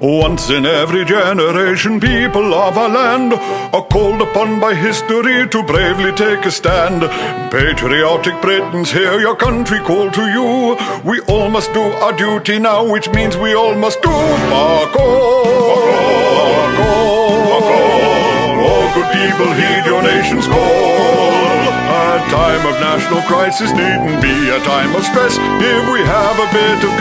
Once in every generation, people of our land are called upon by history to bravely take a stand. Patriotic Britons, hear your country call to you. We all must do our duty now, which means we all must do Mark all good people, heed your nation's call. A time of national crisis needn't be a time of stress if we have a bit of